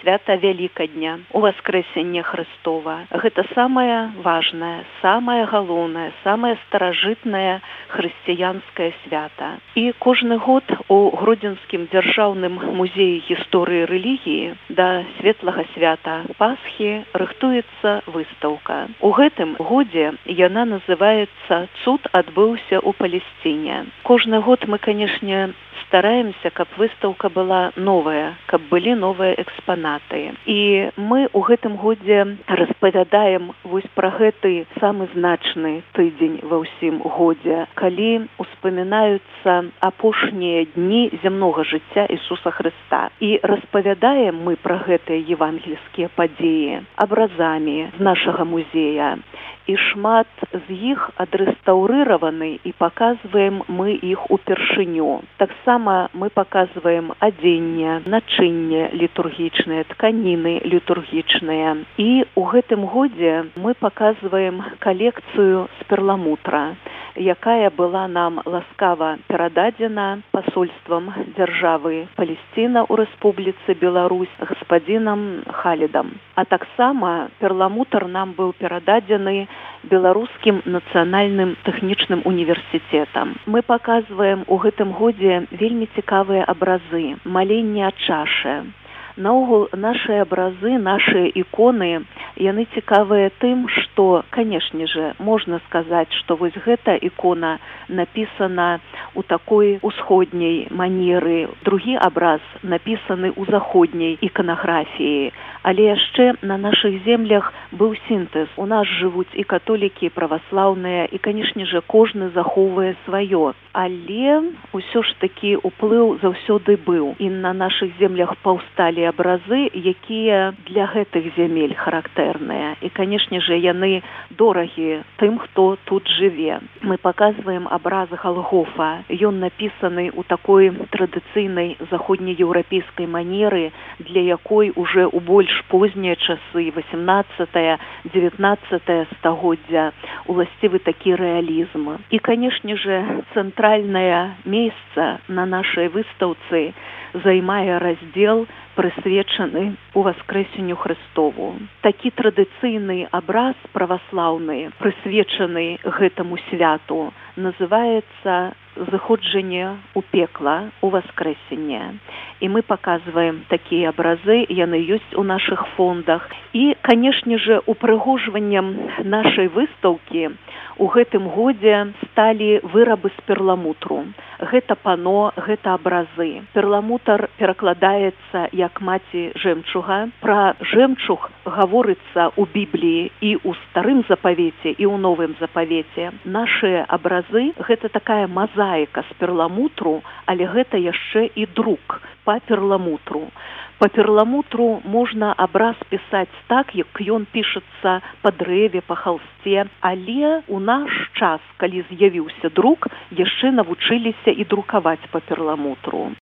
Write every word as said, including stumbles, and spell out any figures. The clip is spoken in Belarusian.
свята Вялікадня, Уваскрэсення Хрыстова. Гэта самае важнае, самае галоўнае, самае старажытнае хрысціянскае свята. І кожны год у Гродзенскім дзяржаўным музеі гісторыі рэлігіі да светлага свята Пасхі рыхтуецца выстаўка. У гэтым годзе яна называецца «Цуд адбыўся ў Палесціне». Кожны год мы, канешне, стараемся, каб выстаўка была новая, каб былі новыя экспанаты. І мы ў гэтым годзе распавядаем вось пра гэты самы значны тыдзень ва ўсім годзе, калі успамінаюцца апошнія дні зямнога жыцця Ісуса Хрыста. І распавядаем мы пра гэтыя евангельскія падзеі абразамі з нашага музея. І шмат з іх адрэстаўрыраваны, і паказваем мы іх упершыню. Таксама мы паказваем адзенне, начынне літургічнае, тканіны літургічныя. І ў гэтым годзе мы паказваем калекцыю з перламутра, якая была нам ласкава перададзена пасольствам дзяржавы Палесціна ў Рэспубліцы Беларусь гаспадзінам Халідам. А таксама перламутр нам быў перададзены Беларускім нацыянальным тэхнічным універсітэтам. Мы паказваем у гэтым годзе вельмі цікавыя абразы, маленне ад чашы. Наогул, нашыя абразы, нашыя іконы, яны цікавыя тым, што, канешне же, можна сказаць, што вось гэта ікона напісана ў такой усходняй манеры, другі абраз напісаны ў заходняй іканаграфіі. Але яшчэ на нашых землях быў сінтэз. У нас жывуць і католікі, і праваслаўныя, і, канешне же, кожны захоўвае сваё. Але ўсё ж такі ўплыў заўсёды быў. І на нашых землях паўсталі абразы, якія для гэтых земель характэрныя. І, канешне же, яны дорагі тым, хто тут жыве. Мы паказваем абраз Галгофа. Ён напісаны ў такой традыцыйнай заходнееўрапейскай манеры, для якой уже ў больш познія часы, васямнаццатае дзевятнаццатае стагоддзя, уласцівы такі рэалізм. І, канешне же, цэнтральнае месца на нашай выстаўцы займае раздзел, прысвечаны Уваскрэсенню Хрыстову. Такі традыцыйны абраз праваслаўны, прысвечаны гэтаму святу, называецца «Зыходжанне ў пекла, Уваскрэсенне». І мы паказваем такія абразы, яны ёсць у нашых фондах. І, канешне же, упрыгожваннем нашай выстаўкі у гэтым годзе сталі вырабы з перламутру. Гэта пано, гэта абразы. Перламутр перакладаецца як маці жэмчуга. Пра жэмчуг гаворыцца ў Бібліі і ў старым запавеце, і ў новым запавеце. Нашыя абразы — гэта такая мазаіка з перламутру, але гэта яшчэ і друк па перламутру. Па перламутру можна абраз пісаць так, як ён пішацца па дрэве, па халсце, але ў наш час, калі з'явіўся друк, яшчэ навучыліся і друкаваць па перламутру.